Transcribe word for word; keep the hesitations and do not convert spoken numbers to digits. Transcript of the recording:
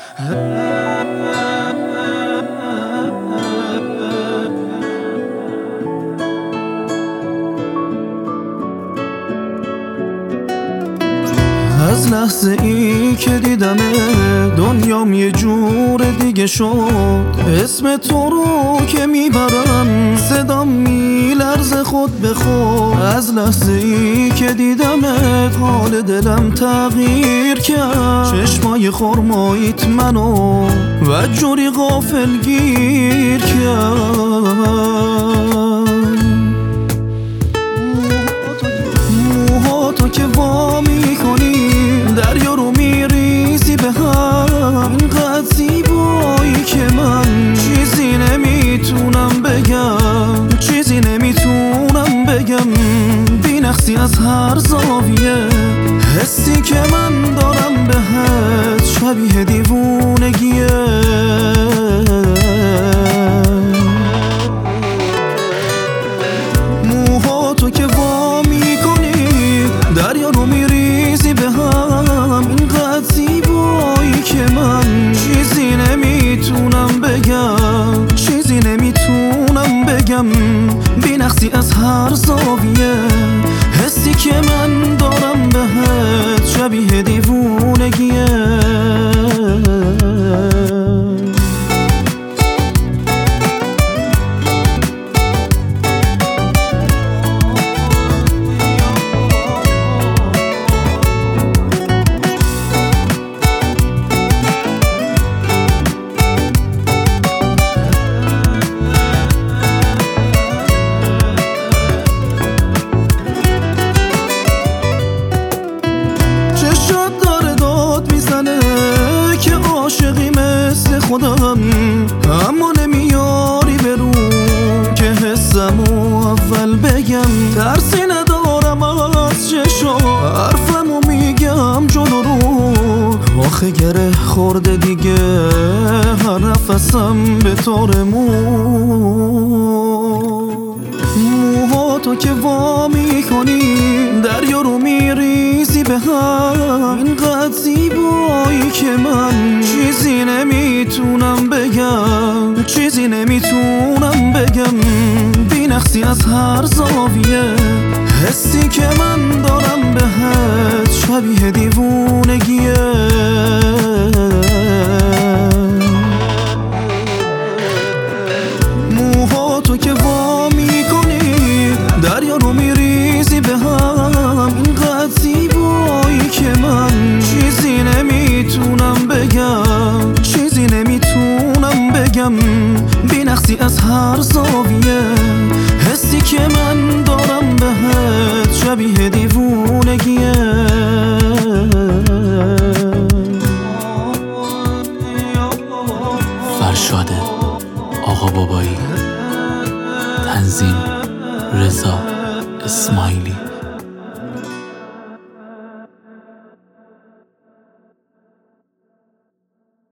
از لحظه ای که دیدمه دنیام یه جور دیگه شد. اسم تو رو که میبرم صدام میلرزه خود به خود. از لحظه ای که دیدمه حال دلم تغییر کرد. چشمای خرماییت منو و جوری غافل گیر کرد. موهاتو که وا میکنی دریا رو میریزی به هم. اینقدر زیبایی که من چیزی نمیتونم بگم، چیزی نمیتونم بگم. بی‌نقصی از هر زاویه حسی که من دارم بهت شبیه دیوونگیه. موهاتو که وا میکنی دریا رو میریزی به هم. اینقدر زیبایی که من چیزی نمیتونم بگم، چیزی نمیتونم بگم. بی‌نقصی از هر زاویه حسی که من دارم بهت شبیه دیوونگیه. عاشقی مثل خودم اما نمیاری برو که حسمو اول بگم. ترسی ندارم از چشم حرفمو میگم جلو رو. آخه گره خورده دیگه هر نفسم به طور مو. موهاتو که وا میکنی دریا رو میریزی به هم. اینقدر زیبایی که من چیزی نمیتونم بگم، چیزی نمیتونم بگم. بی‌نقصی از هر زاویه حسی که من دارم بهت شبیه دیوونگیه. موهاتو که وا میکنی دریا رو میریزی به هم. اینقدر زیبایی که من چیزی نمیتونم بگم، چیزی نمیتونم بگم. بی‌نقصی از هر زاویه حسی که من دارم بهت شبیه دیوونگیه. فرشاد آقا بابایی، تنظیم رضا اسماعیلی.